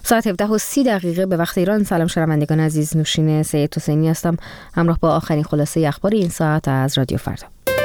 ساعت 17:30 به وقت ایران. سلام شنوندگان عزیز، نوشین سید حسینی هستم همراه با آخرین خلاصه اخبار این ساعت از رادیو فردا.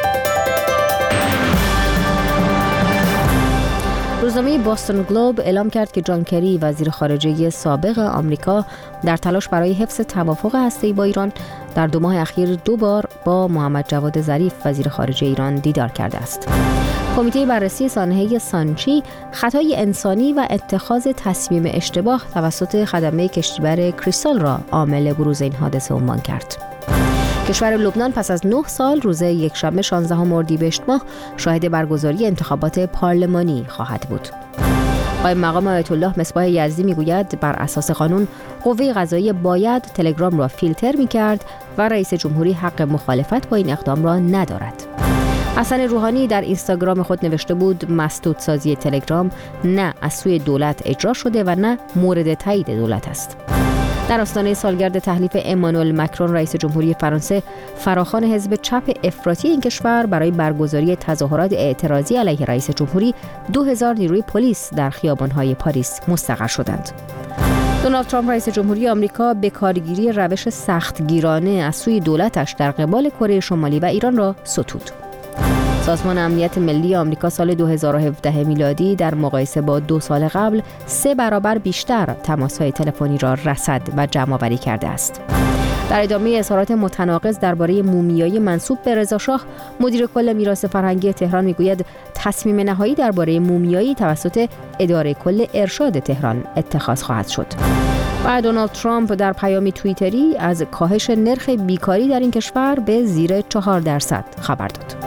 روزنامه باستون گلوب اعلام کرد که جان کری وزیر خارجه سابق آمریکا در تلاش برای حفظ توافق هسته‌ای با ایران در 2 ماه اخیر 2 بار با محمد جواد ظریف وزیر خارجه ایران دیدار کرده است. کمیته بررسی سانحه سانچی خطای انسانی و اتخاذ تصمیم اشتباه توسط خدمه کشتیبر کریستال را عامل بروز این حادثه عنوان کرد. کشور لبنان پس از 9 سال روز یکشنبه 16 اردیبهشت ماه شاهد برگزاری انتخابات پارلمانی خواهد بود. قائم مقام آیت الله مصباح یزدی میگوید بر اساس قانون قوه قضاییه باید تلگرام را فیلتر میکرد و رئیس جمهوری حق مخالفت با این اقدام را ندارد. حسن روحانی در اینستاگرام خود نوشته بود مسدودسازی تلگرام نه از سوی دولت اجرا شده و نه مورد تایید دولت است. در آستانه سالگرد تحلیف امانوئل مکرون رئیس جمهوری فرانسه، فراخوان حزب چپ افراطی این کشور برای برگزاری تظاهرات اعتراضی علیه رئیس جمهوری 2000 نیروی پلیس در خیابان‌های پاریس مستقر شدند. دونالد ترامپ رئیس جمهوری آمریکا به کارگیری روش سختگیرانه از سوی دولتش در قبال کره شمالی و ایران را ستود. سازمان امنیت ملی آمریکا سال 2017 میلادی در مقایسه با 2 سال قبل 3 برابر بیشتر تماس‌های تلفنی را رصد و جمع‌آوری کرده است. در ادامه اظهارات متناقض درباره مومیایی منسوب به رضا شاه، مدیر کل میراث فرهنگی تهران میگوید تصمیم نهایی درباره مومیایی توسط اداره کل ارشاد تهران اتخاذ خواهد شد. و دونالد ترامپ در پیامی توییتری از کاهش نرخ بیکاری در این کشور به زیر 4% خبر داد.